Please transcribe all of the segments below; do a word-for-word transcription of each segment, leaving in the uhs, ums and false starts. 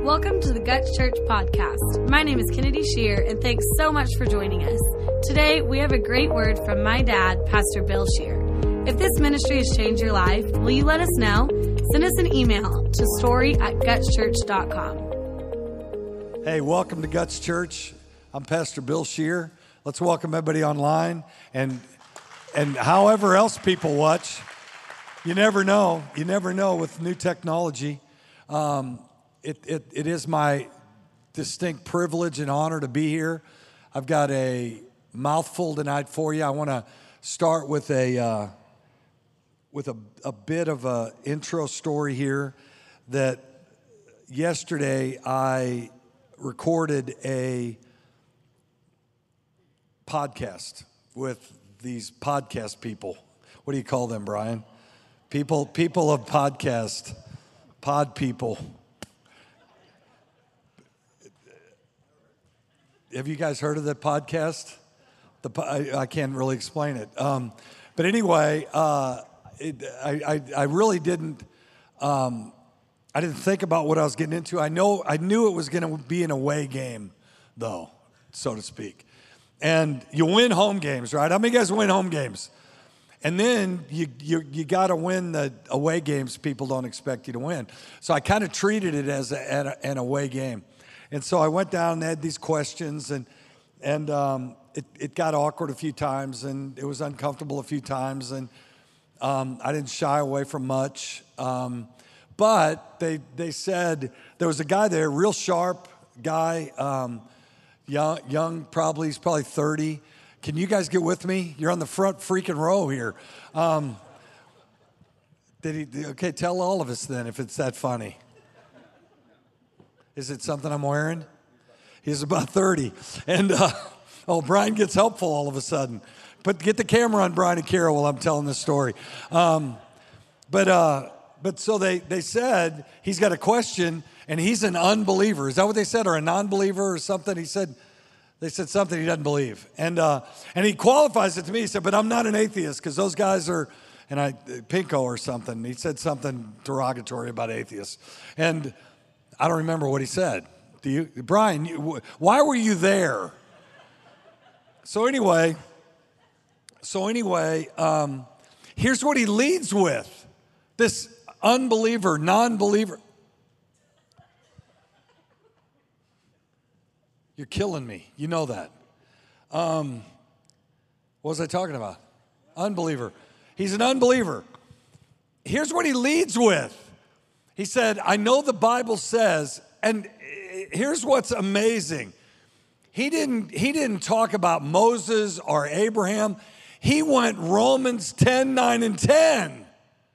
Welcome to the Guts Church podcast. My name is Kennedy Shear, and thanks so much for joining us. Today, we have a great word from my dad, Pastor Bill Shear. If this ministry has changed your life, will you let us know? Send us an email to story at guts church dot com. Hey, welcome to Guts Church. I'm Pastor Bill Shear. Let's welcome everybody online and and however else people watch. You never know. You never know with new technology. Um, it, it, it is my distinct privilege and honor to be here. I've got a mouthful tonight for you. I want to start with a uh, with a, a bit of a intro story here. That yesterday I recorded a podcast with these podcast people. What do you call them, Brian? People, people of podcast, pod people. Have you guys heard of the podcast? The I, I can't really explain it. Um, but anyway, uh, it, I, I, I really didn't. Um, I didn't think about what I was getting into. I know I knew it was going to be an away game, though, so to speak. And you win home games, right? How many guys win home games? And then you you you got to win the away games people don't expect you to win. So I kind of treated it as a, a, an away game. And so I went down and had these questions, and and um, it, it got awkward a few times, and it was uncomfortable a few times, and um, I didn't shy away from much. Um, but they they said, there was a guy there, real sharp guy, um, young, young probably, he's probably thirty. Can you guys get with me? You're on the front freaking row here. Um, did he? Okay, tell all of us then if it's that funny. Is it something I'm wearing? He's about thirty. And, uh, oh, Brian gets helpful all of a sudden. But get the camera on Brian and Kara while I'm telling this story. Um, but uh, but so they, they said he's got a question, and he's an unbeliever. Is that what they said, or a non-believer or something? He said, they said something he doesn't believe. And uh, and he qualifies it to me. He said, but I'm not an atheist, because those guys are, and I, Pinko or something. He said something derogatory about atheists. And I don't remember what he said. Do you, Brian? You, why were you there? So anyway, so anyway, um, here's what he leads with: this unbeliever, non-believer. You're killing me. You know that. Um, what was I talking about? Unbeliever. He's an unbeliever. Here's what he leads with. He said, I know the Bible says, and here's what's amazing. He didn't, he didn't talk about Moses or Abraham. He went Romans ten, nine, and ten.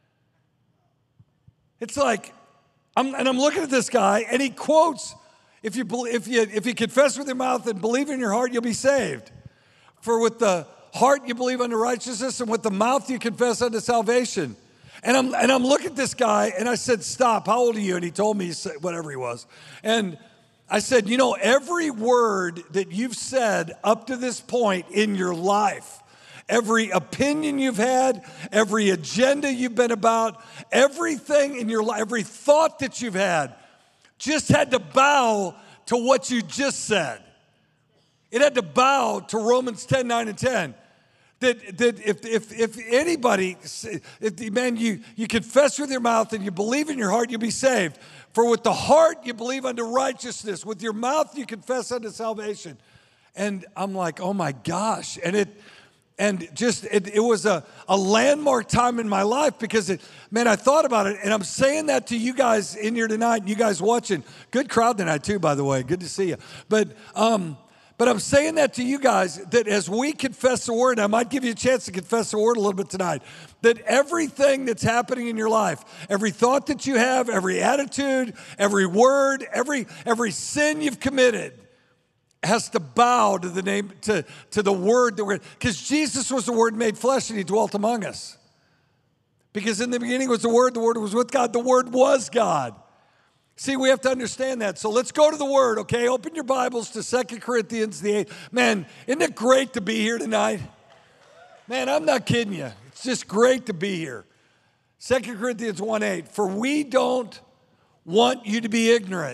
It's like, I'm, and I'm looking at this guy, and he quotes, if you, if you, if you confess with your mouth and believe in your heart, you'll be saved. For with the heart you believe unto righteousness, and with the mouth you confess unto salvation. And I'm and I'm looking at this guy, and I said, stop, how old are you? And he told me whatever he was. And I said, you know, every word that you've said up to this point in your life, every opinion you've had, every agenda you've been about, everything in your life, every thought that you've had, just had to bow to what you just said. It had to bow to Romans ten, nine, and ten. That, that if, if, if anybody, if, man, you, you confess with your mouth and you believe in your heart, you'll be saved. For with the heart you believe unto righteousness. With your mouth you confess unto salvation. And I'm like, oh my gosh. And it and just, it, it was a, a landmark time in my life, because, it, man, I thought about it. And I'm saying that to you guys in here tonight, and you guys watching. Good crowd tonight too, by the way. Good to see you. But, um, But I'm saying that to you guys, that as we confess the word, and I might give you a chance to confess the word a little bit tonight, that everything that's happening in your life, every thought that you have, every attitude, every word, every every sin you've committed has to bow to the name, to, to the word that we're, because Jesus was the word made flesh and he dwelt among us. Because in the beginning was the word, the word was with God, the word was God. See, we have to understand that. So let's go to the Word, okay? Open your Bibles to Second Corinthians, the eighth. Man, isn't it great to be here tonight? Man, I'm not kidding you. It's just great to be here. Second Corinthians one eight, for we don't want you to be ignorant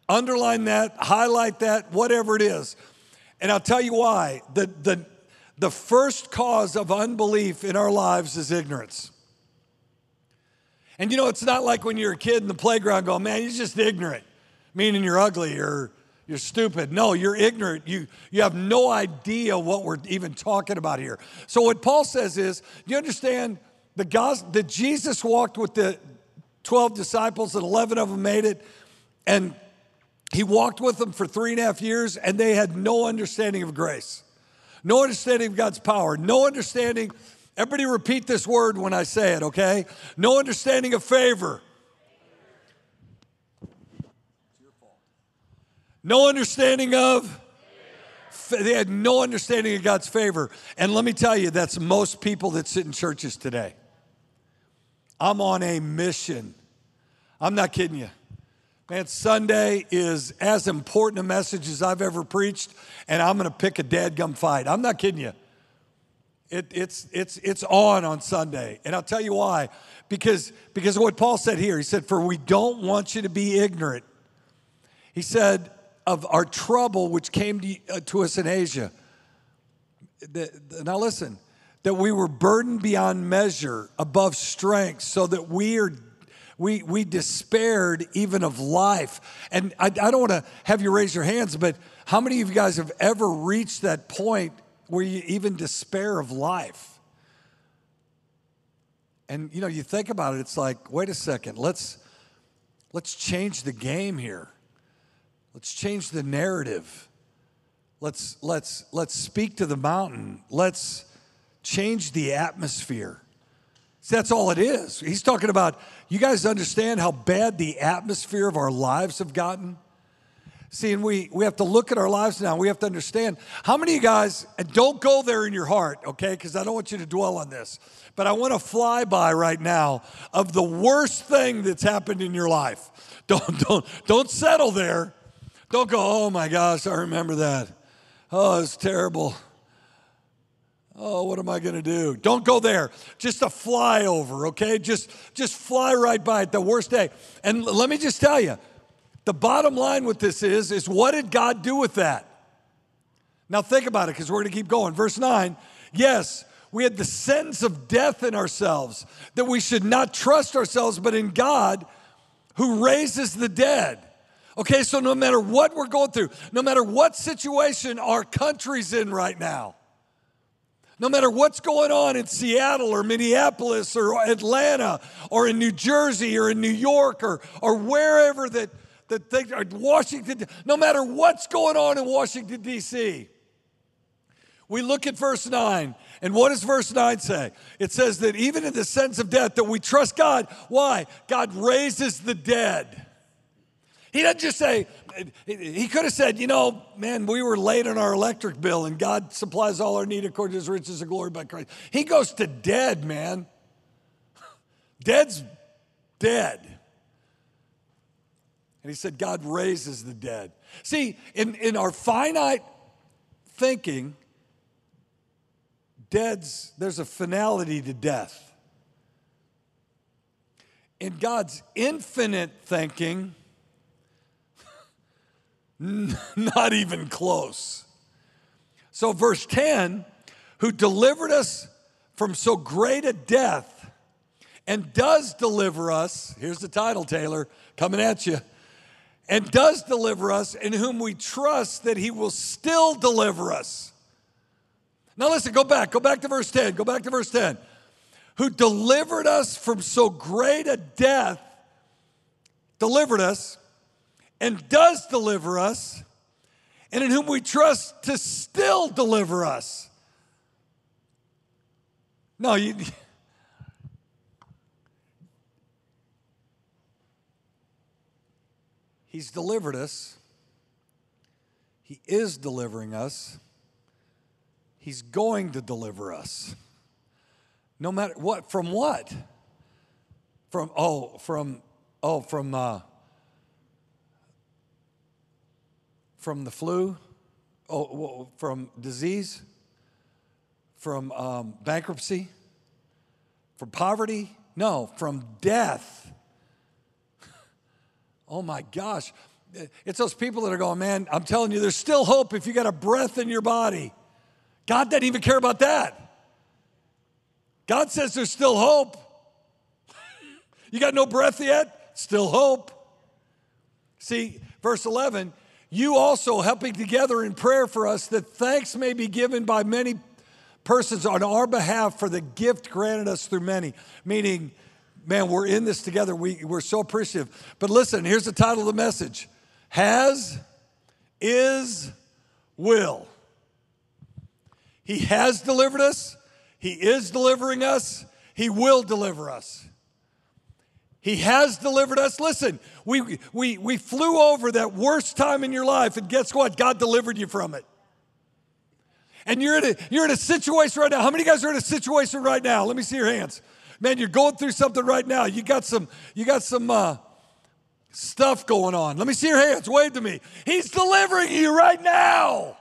Underline that, highlight that, whatever it is. And I'll tell you why. The, the, the first cause of unbelief in our lives is ignorance. And you know, it's not like when you're a kid in the playground going, man, you're just ignorant, meaning you're ugly or you're stupid. No, you're ignorant. You, you have no idea what we're even talking about here. So what Paul says is, do you understand the gospel, that Jesus walked with the twelve disciples and eleven of them made it, and he walked with them for three and a half years, and they had no understanding of grace, no understanding of God's power, no understanding. Everybody repeat this word when I say it, okay? No understanding of favor. No understanding of, they had no understanding of God's favor. And let me tell you, that's most people that sit in churches today. I'm on a mission. I'm not kidding you. Man, Sunday is as important a message as I've ever preached, and I'm going to pick a dadgum fight. I'm not kidding you. It, it's, it's, it's on on Sunday. And I'll tell you why. Because, because of what Paul said here. He said, for we don't want you to be ignorant. He said, of our trouble which came to, uh, to us in Asia. The, the, now listen, that we were burdened beyond measure, above strength, so that we are we we despaired even of life. And I, I don't want to have you raise your hands, but how many of you guys have ever reached that point where you even despair of life? And you know, you think about it, it's like, wait a second, let's let's change the game here. Let's change the narrative. Let's let's let's speak to the mountain. Let's change the atmosphere. See, that's all it is. He's talking about, you guys understand how bad the atmosphere of our lives have gotten? See, and we, we have to look at our lives now. We have to understand. How many of you guys, and don't go there in your heart, okay, because I don't want you to dwell on this, but I want to fly by right now of the worst thing that's happened in your life. Don't, don't, don't settle there. Don't go, oh my gosh, I remember that. Oh, it's terrible. Oh, what am I going to do? Don't go there. Just a flyover, okay? Just, just fly right by it, the worst day. And let me just tell you, the bottom line with this is, is what did God do with that? Now think about it, because we're going to keep going. Verse nine, yes, we had the sentence of death in ourselves, that we should not trust ourselves, but in God who raises the dead. Okay, so no matter what we're going through, no matter what situation our country's in right now, no matter what's going on in Seattle or Minneapolis or Atlanta or in New Jersey or in New York or, or wherever that, that they are, Washington, no matter what's going on in Washington, D C, we look at verse nine, and what does verse nine say? It says that even in the sense of death, that we trust God. Why? God raises the dead. He doesn't just say, he could have said, you know, man, we were late on our electric bill and God supplies all our need according to his riches and glory by Christ. He goes to dead, man. Dead's dead. And he said, God raises the dead. See, in, in our finite thinking, dead's, there's a finality to death. In God's infinite thinking, not even close. So verse ten, who delivered us from so great a death and does deliver us, here's the title, Taylor, coming at you, and does deliver us, in whom we trust that he will still deliver us. Now listen, go back, go back to verse ten, go back to verse ten. Who delivered us from so great a death, delivered us, and does deliver us, and in whom we trust to still deliver us. No, you... He's delivered us. He is delivering us. He's going to deliver us. No matter what, from what? From, oh, from, oh, from, uh, From the flu, oh, from disease, from um, bankruptcy, from poverty? No, from death. Oh my gosh. it's those people that are going, man, I'm telling you, there's still hope if you got a breath in your body. God doesn't even care about that. God says there's still hope. You got no breath yet? Still hope. See, verse eleven, you also helping together in prayer for us that thanks may be given by many persons on our behalf for the gift granted us through many. Meaning, man, we're in this together. We, we're so appreciative. But listen, here's the title of the message. Has, is, will. He has delivered us. He is delivering us. He will deliver us. He has delivered us. Listen, we, we, we flew over that worst time in your life, and guess what? God delivered you from it. And you're in a, you're in a situation right now. How many of you guys are in a situation right now? Let me see your hands. Man, you're going through something right now. You got some, you got some uh, stuff going on. Let me see your hands. Wave to me. He's delivering you right now.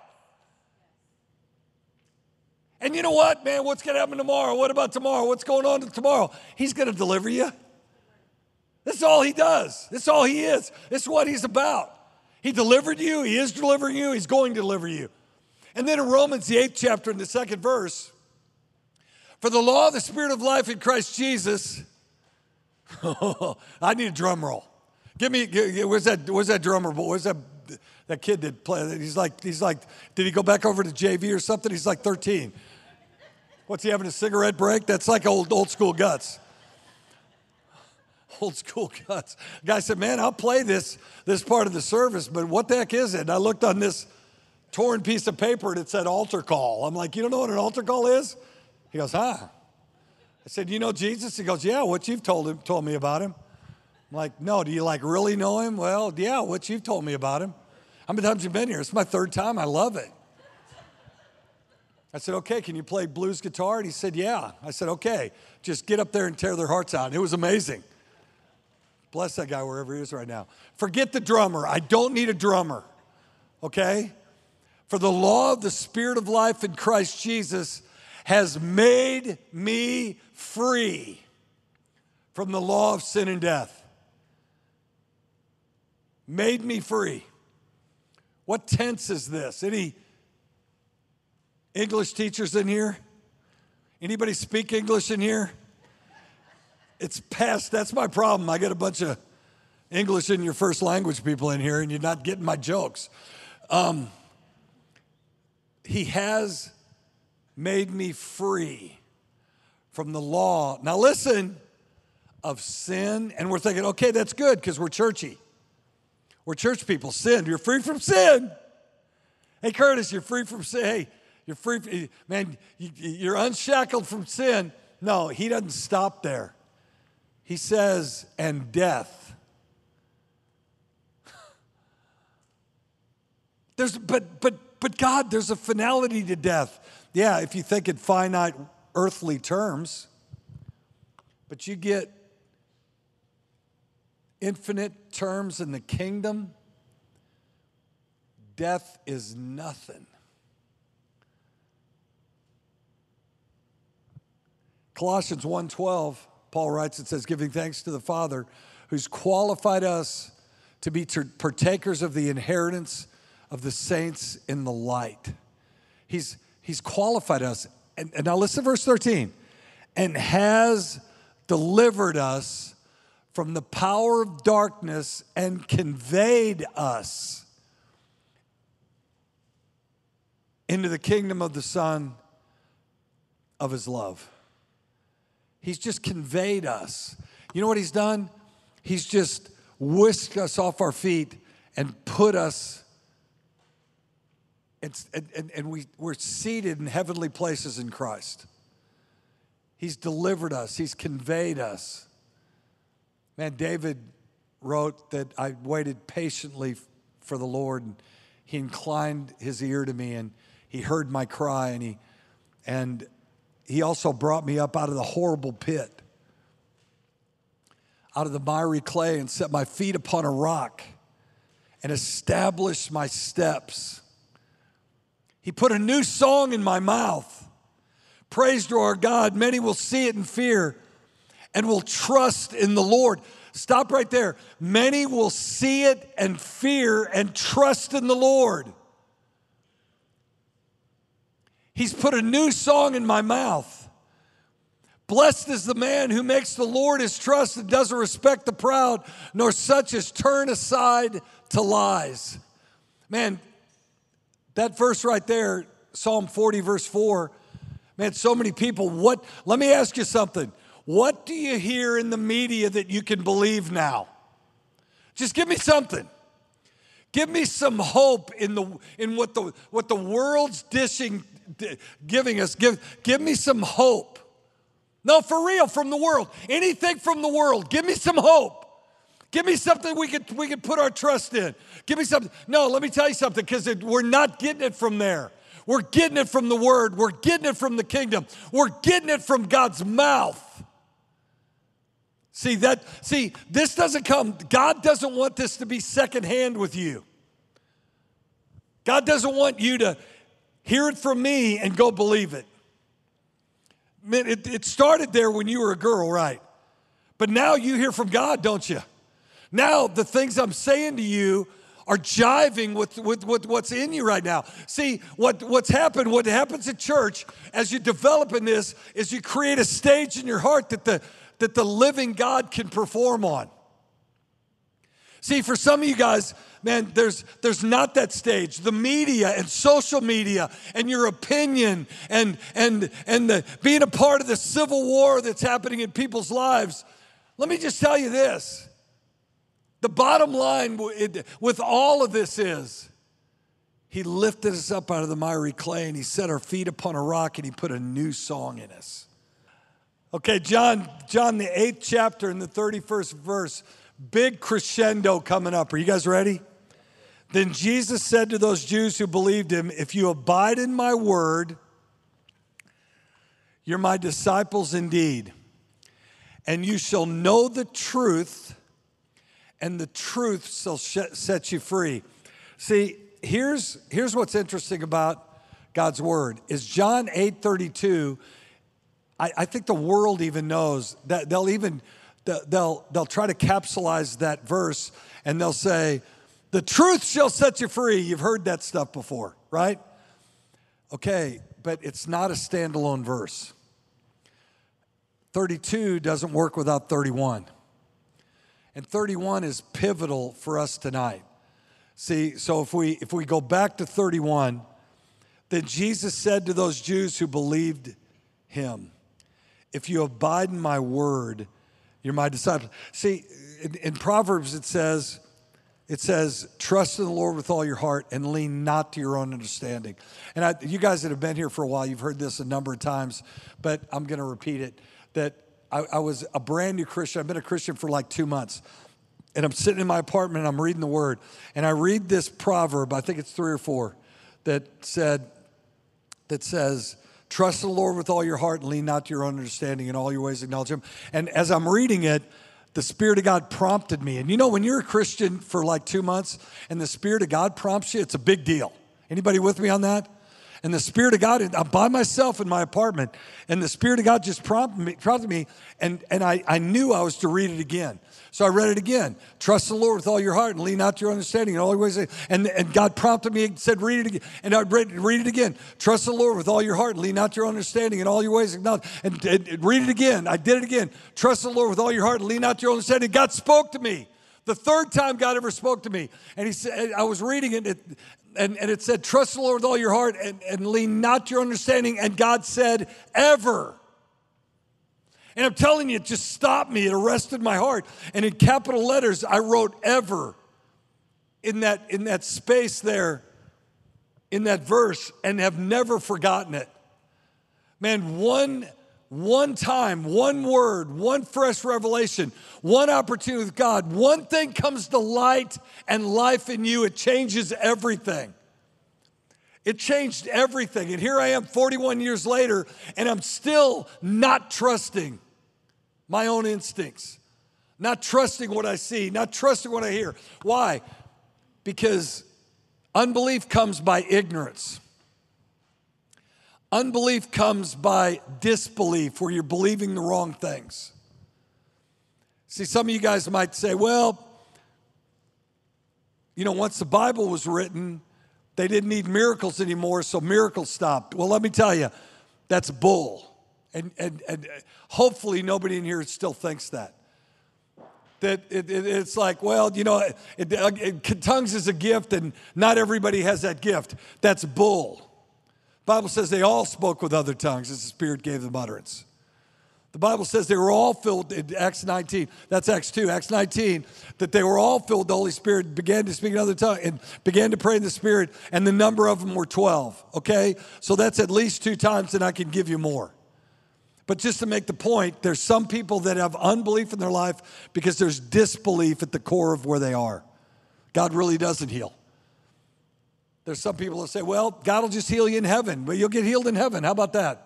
And you know what, man? What's going to happen tomorrow? What about tomorrow? What's going on tomorrow? He's going to deliver you. This is all he does. This is all he is. This is what he's about. He delivered you. He is delivering you. He's going to deliver you. And then in Romans, the eighth chapter, in the second verse, for the law of the Spirit of life in Christ Jesus, I need a drum roll. Give me, where's that, where's that drummer boy? Where's that, that kid that played? He's like, he's like, did he go back over to J V or something? He's like thirteen. What's he having, a cigarette break? That's like old, old school guts. Old school guts. The guy said, man, I'll play this, this part of the service, but what the heck is it? And I looked on this torn piece of paper and it said altar call. I'm like, you don't know what an altar call is? He goes, huh? I said, you know Jesus? He goes, yeah, what you've told him, told me about him. I'm like, no, do you like really know him? Well, yeah, what you've told me about him. How many times have you been here? It's my third time. I love it. I said, okay, can you play blues guitar? And he said, yeah. I said, okay, just get up there and tear their hearts out. And it was amazing. Bless that guy wherever he is right now. Forget the drummer. I don't need a drummer, okay? For the law of the Spirit of life in Christ Jesus has made me free from the law of sin and death. Made me free. What tense is this? Any English teachers in here? Anybody speak English in here? It's past, that's my problem. I got a bunch of English in your first language people in here, and you're not getting my jokes. Um, he has made me free from the law. Now listen, of sin. And we're thinking, okay, that's good because we're churchy. We're church people. Sin, you're free from sin. Hey, Curtis, you're free from sin. Hey, you're free, man, you're unshackled from sin. No, he doesn't stop there. He says, and death. There's, but, but, but God, there's a finality to death. Yeah, if you think in finite earthly terms, but you get infinite terms in the kingdom, death is nothing. Colossians one twelve, Paul writes, it says, giving thanks to the Father who's qualified us to be partakers of the inheritance of the saints in the light. He's, he's qualified us. And, and now listen to verse thirteen. And has delivered us from the power of darkness and conveyed us into the kingdom of the Son of his love. He's just conveyed us. You know what he's done? He's just whisked us off our feet and put us, and, and, and we, we're seated in heavenly places in Christ. He's delivered us. He's conveyed us. Man, David wrote that I waited patiently for the Lord, and he inclined his ear to me, and he heard my cry, and he, and he also brought me up out of the horrible pit, out of the miry clay, and set my feet upon a rock and established my steps. He put a new song in my mouth. Praise to our God. Many will see it and fear and will trust in the Lord. Stop right there. Many will see it and fear and trust in the Lord. He's put a new song in my mouth. Blessed is the man who makes the Lord his trust and doesn't respect the proud, nor such as turn aside to lies. Man, that verse right there, Psalm forty, verse four, man, so many people, what, let me ask you something. What do you hear in the media that you can believe now? Just give me something. Give me some hope in the in what the what the world's dishing, giving us. Give, give me some hope. No, for real, from the world. Anything from the world. Give me some hope. Give me something we could we could put our trust in. Give me something. No, let me tell you something, because we're not getting it from there. We're getting it from the Word. We're getting it from the kingdom. We're getting it from God's mouth. See that? See, this doesn't come, God doesn't want this to be secondhand with you. God doesn't want you to hear it from me and go believe it. Man, it, it started there when you were a girl, right? But now you hear from God, don't you? Now the things I'm saying to you are jiving with, with, with what's in you right now. See, what, what's happened, what happens at church as you develop in this is you create a stage in your heart that the that the living God can perform on. See, for some of you guys, man, there's there's not that stage. The media and social media and your opinion and and and the, being a part of the civil war that's happening in people's lives. Let me just tell you this. The bottom line with all of this is he lifted us up out of the miry clay and he set our feet upon a rock and he put a new song in us. Okay, John, John, the eighth chapter and the thirty-first verse, big crescendo coming up. Are you guys ready? Then Jesus said to those Jews who believed him, if you abide in my word, you're my disciples indeed, and you shall know the truth, and the truth shall set you free. See, here's, here's what's interesting about God's word, is John eight thirty-two. I, I think the world even knows that they'll even, they'll, they'll try to capsulize that verse and they'll say, the truth shall set you free. You've heard that stuff before, right? Okay, but it's not a standalone verse. thirty-two doesn't work without thirty-one. And thirty-one is pivotal for us tonight. See, so if we if we go back to thirty-one, then Jesus said to those Jews who believed him, if you abide in my word, you're my disciples. See, in, in Proverbs it says, it says, trust in the Lord with all your heart and lean not to your own understanding. And I, you guys that have been here for a while, you've heard this a number of times, but I'm going to repeat it, that I, I was a brand new Christian. I've been a Christian for like two months. And I'm sitting in my apartment and I'm reading the word. And I read this proverb, I think it's three or four, that said, that says, trust in the Lord with all your heart and lean not to your own understanding. In all your ways acknowledge him. And as I'm reading it, the Spirit of God prompted me. And you know, when you're a Christian for like two months and the Spirit of God prompts you, it's a big deal. Anybody with me on that? And the Spirit of God, I'm by myself in my apartment, and the Spirit of God just prompted me, prompted me and, and I, I knew I was to read it again. So I read it again. Trust the Lord with all your heart and lean not to your understanding in all your ways. And, and God prompted me and said, read it again. And I read, read it again. Trust the Lord with all your heart and lean not to your understanding in all your ways. And, and, and read it again. I did it again. Trust the Lord with all your heart and lean not to your understanding. God spoke to me. The third time God ever spoke to me. And he said, I was reading it, it and, and it said, trust the Lord with all your heart and, and lean not to your understanding. And God said, ever. And I'm telling you, it just stopped me. It arrested my heart. And in capital letters, I wrote ever in that, in that space there, in that verse, and have never forgotten it. Man, one, one time, one word, one fresh revelation, one opportunity with God, one thing comes to light and life in you, it changes everything. It changed everything. And here I am forty-one years later, and I'm still not trusting my own instincts, not trusting what I see, not trusting what I hear. Why? Because unbelief comes by ignorance. Unbelief comes by disbelief, where you're believing the wrong things. See, some of you guys might say, well, you know, once the Bible was written, they didn't need miracles anymore, so miracles stopped. Well, let me tell you, that's bull. And, and, and hopefully nobody in here still thinks that. That it, it, it's like, well, you know, it, it, tongues is a gift and not everybody has that gift. That's bull. The Bible says they all spoke with other tongues as the Spirit gave them utterance. The Bible says they were all filled in Acts nineteen. That's Acts two, Acts nineteen, that they were all filled with the Holy Spirit, began to speak in other tongues, and began to pray in the Spirit, and the number of them were twelve, okay? So that's at least two times, and I can give you more. But just to make the point, there's some people that have unbelief in their life because there's disbelief at the core of where they are. God really doesn't heal. There's some people that say, well, God will just heal you in heaven. Well, you'll get healed in heaven. How about that?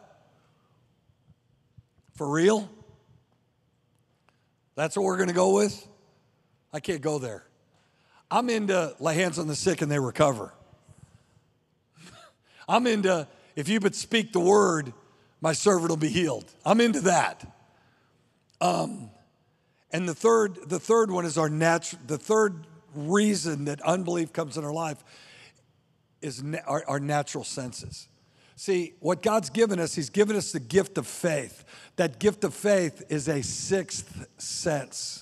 For real? That's what we're going to go with? I can't go there. I'm into lay hands on the sick and they recover. I'm into if you but speak the word, my servant will be healed. I'm into that. Um, and the third, the third one is our natural. The third reason that unbelief comes in our life is na- our, our natural senses. See, what God's given us, He's given us the gift of faith. That gift of faith is a sixth sense.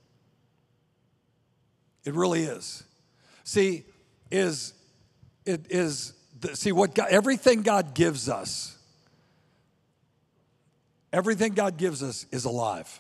It really is. See, is it is the, see what God, everything God gives us. Everything God gives us is alive.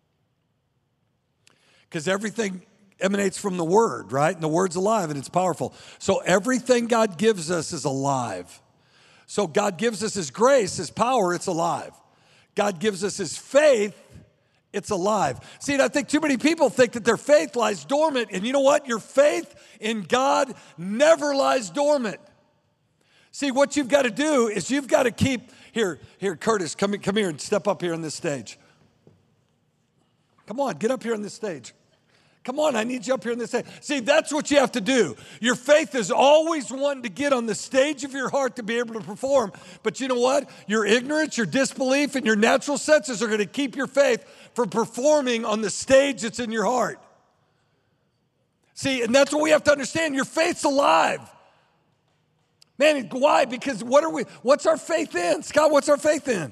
Because everything emanates from the Word, right? And the Word's alive and it's powerful. So everything God gives us is alive. So God gives us His grace, His power, it's alive. God gives us His faith, it's alive. See, and I think too many people think that their faith lies dormant. And you know what? Your faith in God never lies dormant. See, what you've got to do is you've got to keep, here, here, Curtis, come, come here and step up here on this stage. Come on, get up here on this stage. Come on, I need you up here on this stage. See, that's what you have to do. Your faith is always wanting to get on the stage of your heart to be able to perform. But you know what? Your ignorance, your disbelief, and your natural senses are going to keep your faith from performing on the stage that's in your heart. See, and that's what we have to understand. Your faith's alive. Man, why? Because what are we, what's our faith in? Scott, what's our faith in?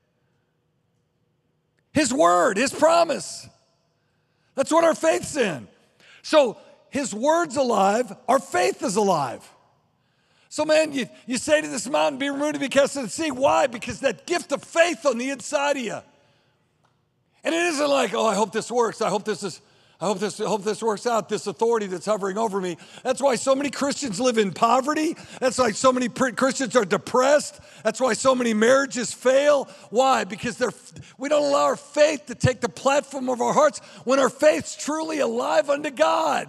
His word, His promise. That's what our faith's in. So His word's alive, our faith is alive. So man, you, you say to this mountain, be removed and be cast into the sea. Why? Because that gift of faith on the inside of you. And it isn't like, oh, I hope this works. I hope this is, I hope this, I hope this works out, this authority that's hovering over me. That's why so many Christians live in poverty. That's why so many Christians are depressed. That's why so many marriages fail. Why? Because they're, we don't allow our faith to take the platform of our hearts when our faith's truly alive unto God.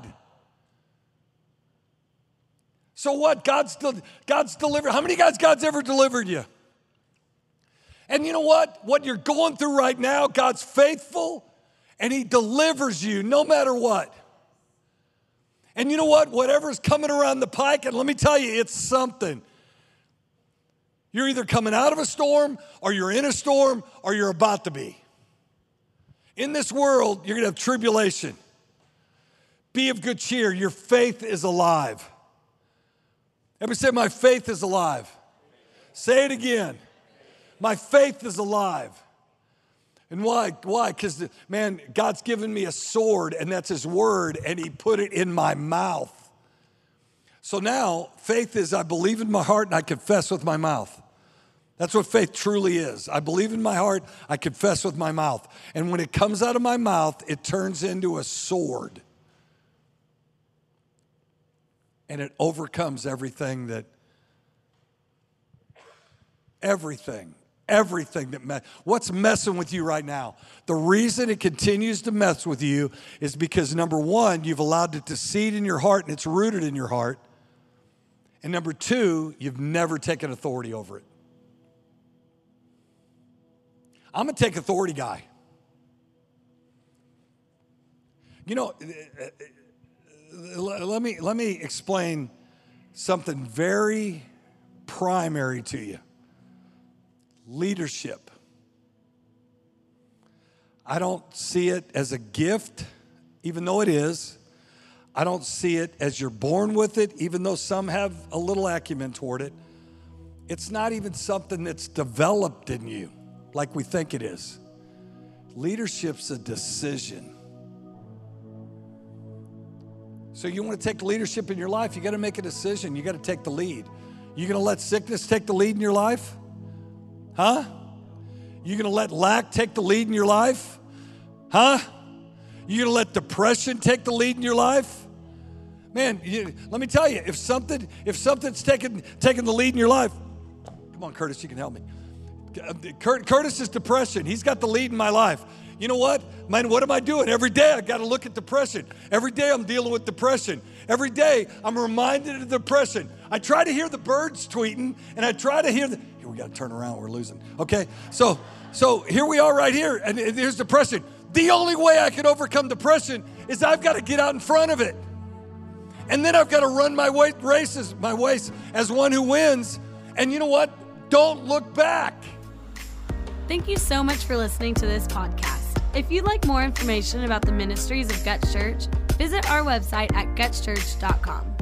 So what? God's, God's delivered. How many guys God's ever delivered you? And you know what? What you're going through right now, God's faithful. And He delivers you no matter what. And you know what? Whatever's coming around the pike, and let me tell you, it's something. You're either coming out of a storm, or you're in a storm, or you're about to be. In this world, you're going to have tribulation. Be of good cheer. Your faith is alive. Everybody say, my faith is alive. Say it again. My faith is alive. And why? Why? Because, man, God's given me a sword, and that's His word, and He put it in my mouth. So now, faith is I believe in my heart and I confess with my mouth. That's what faith truly is. I believe in my heart, I confess with my mouth. And when it comes out of my mouth, it turns into a sword. And it overcomes everything that, everything. Everything that mess, what's messing with you right now? The reason it continues to mess with you is because number one, you've allowed it to seed in your heart and it's rooted in your heart. And number two, you've never taken authority over it. I'm a take authority guy. You know, let me, let me explain something very primary to you. Leadership. I don't see it as a gift, even though it is. I don't see it as you're born with it, even though some have a little acumen toward it. It's not even something that's developed in you like we think it is. Leadership's a decision. So you want to take leadership in your life, you got to make a decision. You got to take the lead. You going to let sickness take the lead in your life? Huh? You going to let lack take the lead in your life? Huh? You going to let depression take the lead in your life? Man, you, let me tell you, if something if something's taking taking the lead in your life, come on, Curtis, you can help me. Curtis is depression. He's got the lead in my life. You know what? Man, what am I doing? Every day I got to look at depression. Every day I'm dealing with depression. Every day I'm reminded of depression. I try to hear the birds tweeting, and I try to hear the, here we got to turn around, we're losing. Okay, so so here we are right here, and here's depression. The only way I can overcome depression is I've got to get out in front of it. And then I've got to run my races, my race as one who wins. And you know what? Don't look back. Thank you so much for listening to this podcast. If you'd like more information about the ministries of Guts Church, visit our website at guts church dot com.